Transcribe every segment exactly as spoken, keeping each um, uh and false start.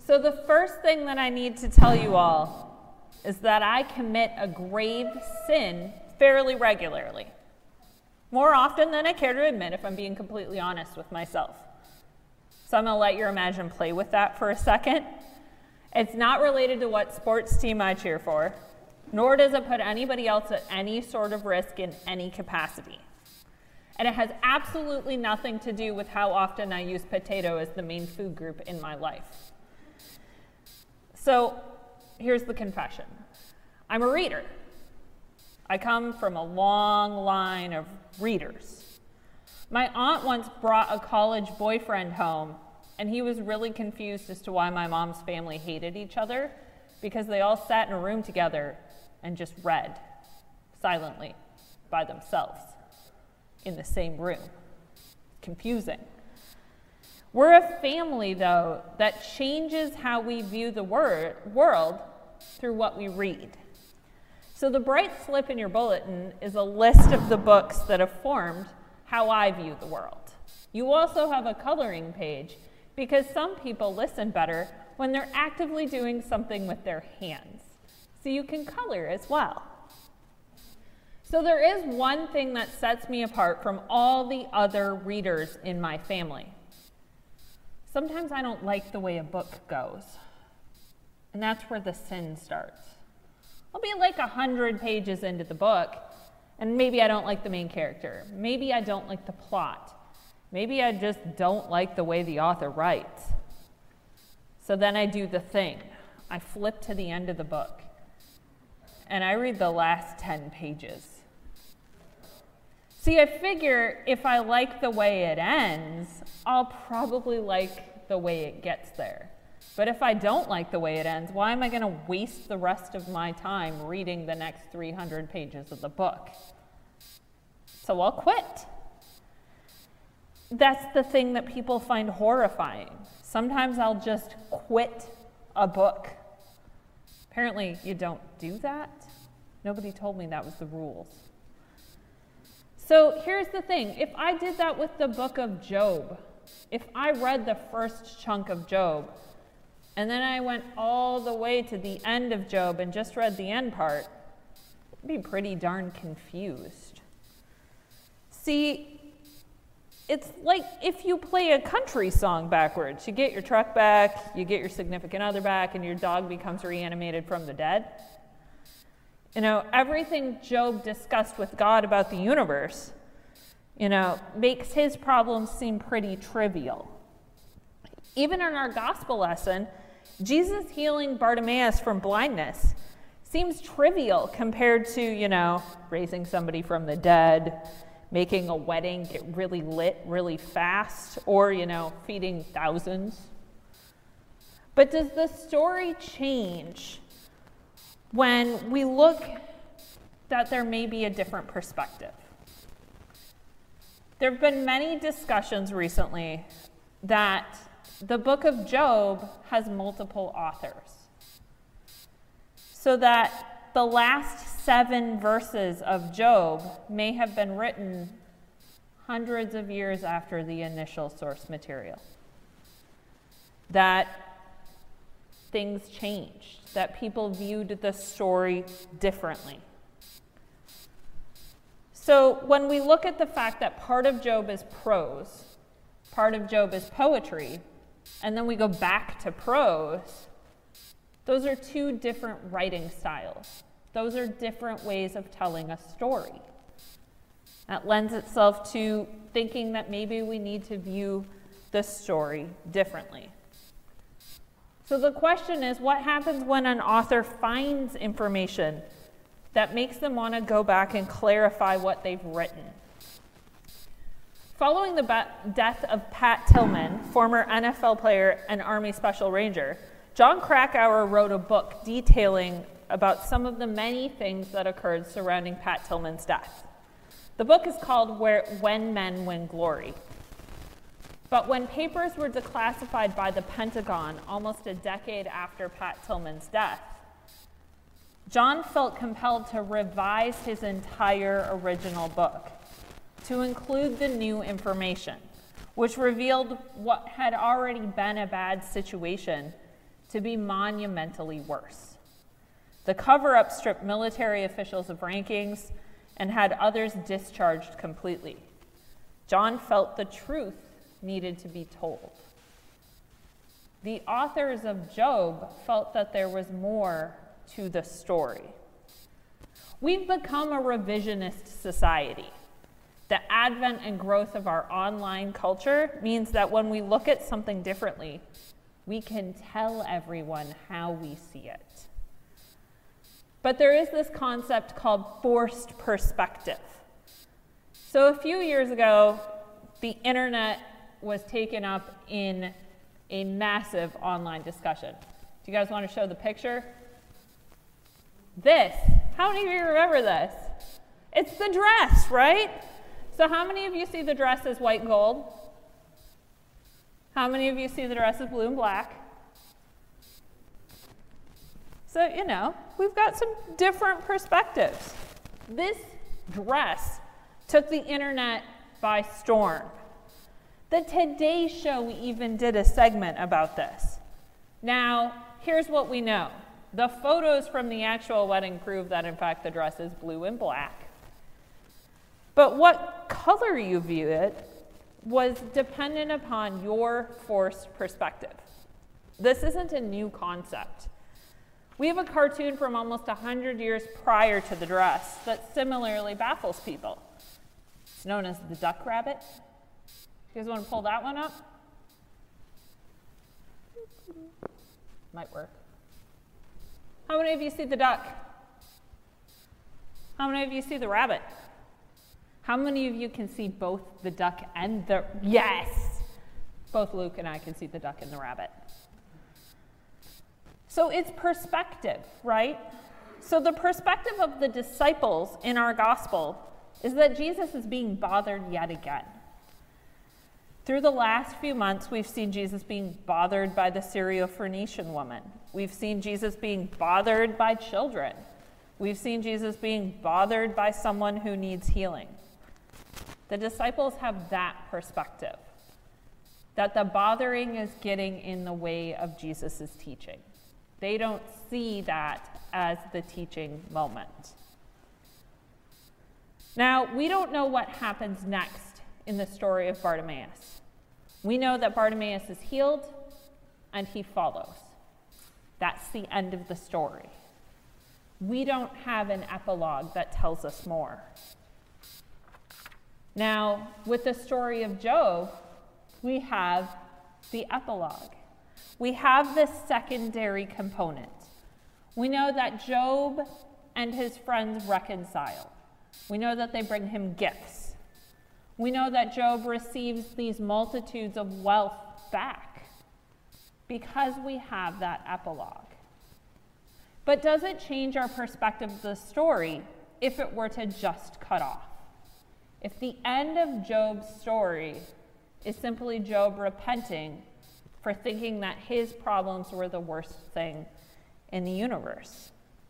So the first thing that I need to tell you all is that I commit a grave sin fairly regularly. More often than I care to admit, if I'm being completely honest with myself. So I'm going to let your imagination play with that for a second. It's not related to what sports team I cheer for, nor does it put anybody else at any sort of risk in any capacity. And it has absolutely nothing to do with how often I use potato as the main food group in my life. So here's the confession. I'm a reader. I come from a long line of readers. My aunt once brought a college boyfriend home, and he was really confused as to why my mom's family hated each other, because they all sat in a room together and just read silently by themselves in the same room. Confusing. We're a family, though, that changes how we view the wor- world through what we read. So the bright slip in your bulletin is a list of the books that have formed how I view the world. You also have a coloring page because some people listen better when they're actively doing something with their hands. So you can color as well. So there is one thing that sets me apart from all the other readers in my family. Sometimes I don't like the way a book goes. And that's where the sin starts. I'll be like a hundred pages into the book, and maybe I don't like the main character. Maybe I don't like the plot. Maybe I just don't like the way the author writes. So then I do the thing. I flip to the end of the book, and I read the last ten pages. See, I figure if I like the way it ends, I'll probably like the way it gets there. But if I don't like the way it ends, why am I going to waste the rest of my time reading the next three hundred pages of the book? So I'll quit. That's the thing that people find horrifying. Sometimes I'll just quit a book. Apparently, you don't do that. Nobody told me that was the rules. So here's the thing. If I did that with the book of Job, if I read the first chunk of Job, and then I went all the way to the end of Job and just read the end part, I'd be pretty darn confused. See, it's like if you play a country song backwards. You get your truck back, you get your significant other back, and your dog becomes reanimated from the dead. You know, everything Job discussed with God about the universe, you know, makes his problems seem pretty trivial. Even in our gospel lesson, Jesus healing Bartimaeus from blindness seems trivial compared to, you know, raising somebody from the dead, making a wedding get really lit really fast, or, you know, feeding thousands. But does the story change when we look that there may be a different perspective? There have been many discussions recently that the book of Job has multiple authors. So that the last seven verses of Job may have been written hundreds of years after the initial source material. That things changed, that people viewed the story differently. So when we look at the fact that part of Job is prose, part of Job is poetry, and then we go back to prose, those are two different writing styles. Those are different ways of telling a story. That lends itself to thinking that maybe we need to view the story differently. So the question is, what happens when an author finds information that makes them want to go back and clarify what they've written? Following the ba- death of Pat Tillman, former N F L player and Army Special Ranger, John Krakauer wrote a book detailing about some of the many things that occurred surrounding Pat Tillman's death. The book is called Where, When Men Win Glory. But when papers were declassified by the Pentagon almost a decade after Pat Tillman's death, John felt compelled to revise his entire original book to include the new information, which revealed what had already been a bad situation to be monumentally worse. The cover-up stripped military officials of rankings and had others discharged completely. John felt the truth needed to be told. The authors of Job felt that there was more to the story. We've become a revisionist society. The advent and growth of our online culture means that when we look at something differently, we can tell everyone how we see it. But there is this concept called forced perspective. So a few years ago, the internet was taken up in a massive online discussion. Do you guys want to show the picture? This, how many of you remember this? It's the dress, right? So how many of you see the dress as white and gold? How many of you see the dress as blue and black? So, you know, we've got some different perspectives. This dress took the internet by storm. The Today Show even did a segment about this. Now, here's what we know. The photos from the actual wedding prove that, in fact, the dress is blue and black. But what color you view it was dependent upon your forced perspective. This isn't a new concept. We have a cartoon from almost one hundred years prior to the dress that similarly baffles people. It's known as the Duck Rabbit. You guys want to pull that one up? Might work. How many of you see the duck? How many of you see the rabbit? How many of you can see both the duck and the, yes! Both Luke and I can see the duck and the rabbit. So it's perspective, right? So the perspective of the disciples in our gospel is that Jesus is being bothered yet again. Through the last few months, we've seen Jesus being bothered by the Syrophoenician woman. We've seen Jesus being bothered by children. We've seen Jesus being bothered by someone who needs healing. The disciples have that perspective, that the bothering is getting in the way of Jesus' teaching. They don't see that as the teaching moment. Now, we don't know what happens next in the story of Bartimaeus. We know that Bartimaeus is healed and he follows. That's the end of the story. We don't have an epilogue that tells us more. Now, with the story of Job, we have the epilogue. We have this secondary component. We know that Job and his friends reconcile. We know that they bring him gifts. We know that Job receives these multitudes of wealth back because we have that epilogue. But does it change our perspective of the story if it were to just cut off? If the end of Job's story is simply Job repenting for thinking that his problems were the worst thing in the universe?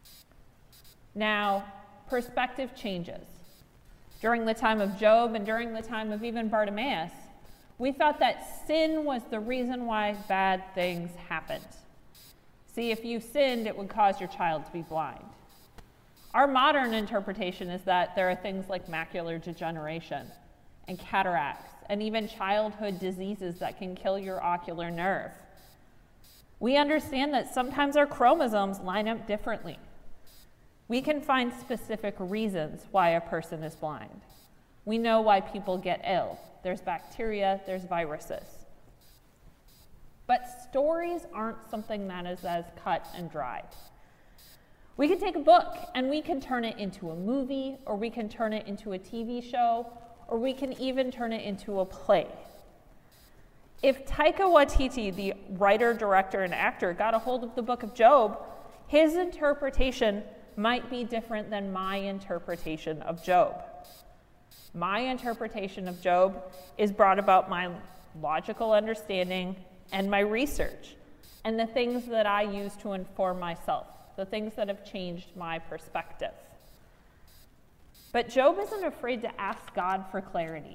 Now, perspective changes. During the time of Job and during the time of even Bartimaeus, we thought that sin was the reason why bad things happened. See, if you sinned, it would cause your child to be blind. Our modern interpretation is that there are things like macular degeneration and cataracts and even childhood diseases that can kill your ocular nerve. We understand that sometimes our chromosomes line up differently. We can find specific reasons why a person is blind. We know why people get ill. There's bacteria, there's viruses. But stories aren't something that is as cut and dried. We can take a book and we can turn it into a movie, or we can turn it into a T V show, or we can even turn it into a play. If Taika Waititi, the writer, director, and actor, got a hold of the book of Job, his interpretation might be different than my interpretation of Job. My interpretation of Job is brought about my logical understanding and my research, and the things that I use to inform myself, the things that have changed my perspective. But Job isn't afraid to ask God for clarity.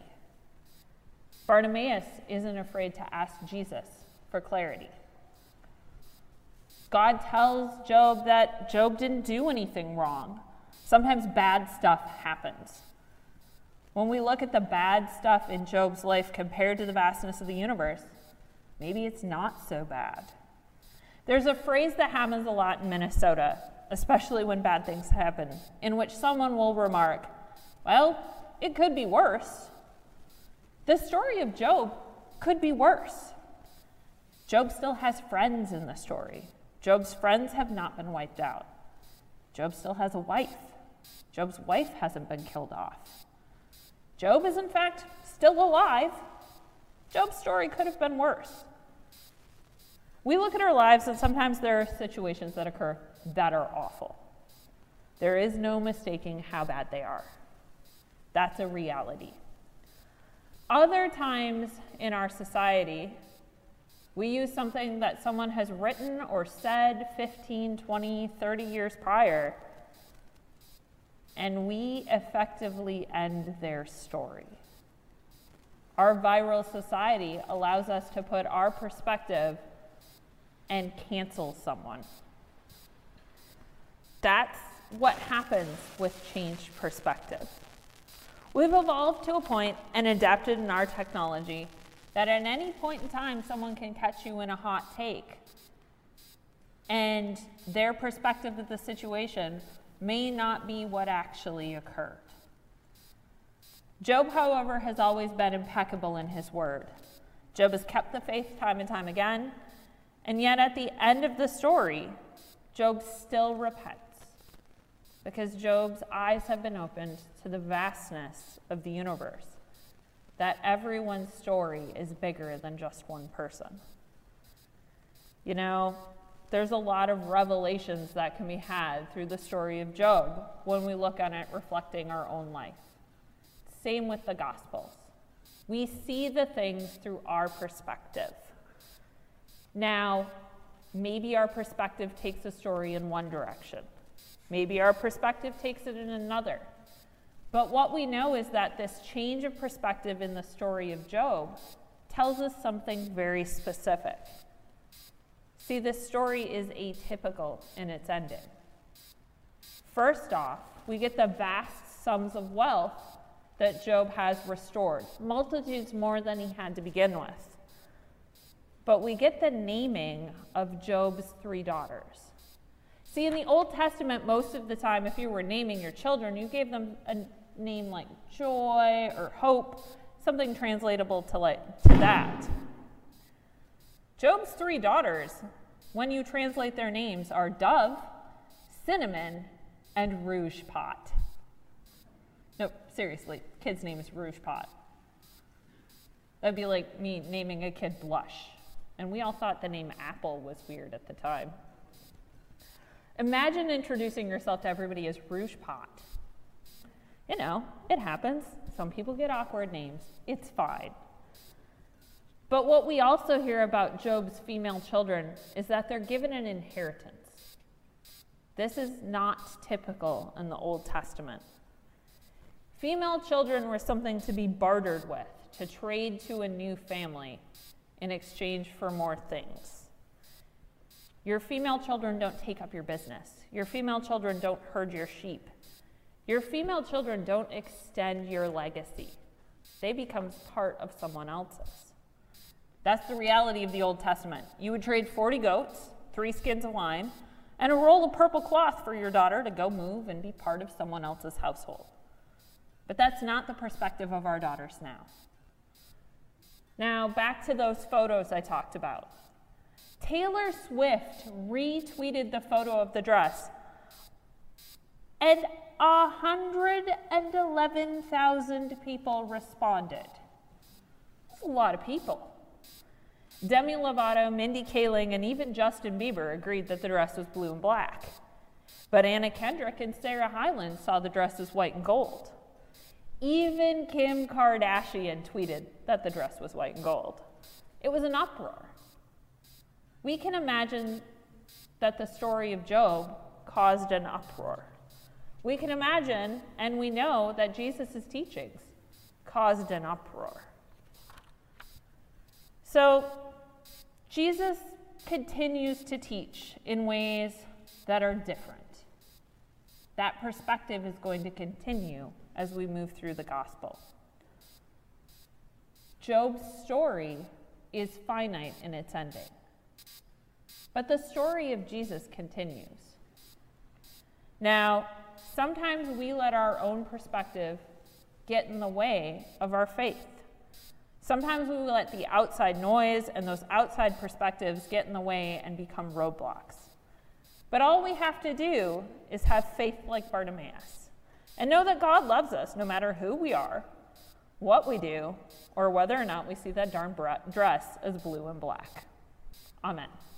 Bartimaeus isn't afraid to ask Jesus for clarity. God tells Job that Job didn't do anything wrong. Sometimes bad stuff happens. When we look at the bad stuff in Job's life compared to the vastness of the universe, maybe it's not so bad. There's a phrase that happens a lot in Minnesota, especially when bad things happen, in which someone will remark, well, it could be worse. The story of Job could be worse. Job still has friends in the story. Job's friends have not been wiped out. Job still has a wife. Job's wife hasn't been killed off. Job is, in fact, still alive. Job's story could have been worse. We look at our lives, and sometimes there are situations that occur that are awful. There is no mistaking how bad they are. That's a reality. Other times in our society, we use something that someone has written or said fifteen, twenty, thirty years prior, and we effectively end their story. Our viral society allows us to put our perspective and cancel someone. That's what happens with changed perspective. We've evolved to a point and adapted in our technology that at any point in time, someone can catch you in a hot take. And their perspective of the situation may not be what actually occurred. Job, however, has always been impeccable in his word. Job has kept the faith time and time again, and yet at the end of the story, Job still repents, because Job's eyes have been opened to the vastness of the universe, that everyone's story is bigger than just one person. You know, there's a lot of revelations that can be had through the story of Job when we look on it reflecting our own life. Same with the Gospels. We see the things through our perspective. Now, maybe our perspective takes a story in one direction. Maybe our perspective takes it in another. But what we know is that this change of perspective in the story of Job tells us something very specific. See, this story is atypical in its ending. First off, we get the vast sums of wealth that Job has restored, multitudes more than he had to begin with. But we get the naming of Job's three daughters. See, in the Old Testament, most of the time, if you were naming your children, you gave them a name like joy or hope, something translatable to, like, to that. Job's three daughters, when you translate their names, are Dove, Cinnamon, and Rouge Pot. No, seriously, kid's name is Rouge Pot. That'd be like me naming a kid Blush. And we all thought the name Apple was weird at the time. Imagine introducing yourself to everybody as Rouge Pot. You know, it happens. Some people get awkward names. It's fine. But what we also hear about Job's female children is that they're given an inheritance. This is not typical in the Old Testament. Female children were something to be bartered with, to trade to a new family in exchange for more things. Your female children don't take up your business. Your female children don't herd your sheep. Your female children don't extend your legacy. They become part of someone else's. That's the reality of the Old Testament. You would trade forty goats, three skins of wine, and a roll of purple cloth for your daughter to go move and be part of someone else's household. But that's not the perspective of our daughters now. Now, back to those photos I talked about. Taylor Swift retweeted the photo of the dress, and one hundred eleven thousand people responded. That's a lot of people. Demi Lovato, Mindy Kaling, and even Justin Bieber agreed that the dress was blue and black. But Anna Kendrick and Sarah Hyland saw the dress as white and gold. Even Kim Kardashian tweeted that the dress was white and gold. It was an uproar. We can imagine that the story of Job caused an uproar. We can imagine, and we know, that Jesus' teachings caused an uproar. So, Jesus continues to teach in ways that are different. That perspective is going to continue as we move through the gospel. Job's story is finite in its ending, but the story of Jesus continues. Now, sometimes we let our own perspective get in the way of our faith. Sometimes we let the outside noise and those outside perspectives get in the way and become roadblocks. But all we have to do is have faith like Bartimaeus and know that God loves us no matter who we are, what we do, or whether or not we see that darn dress as blue and black. Amen.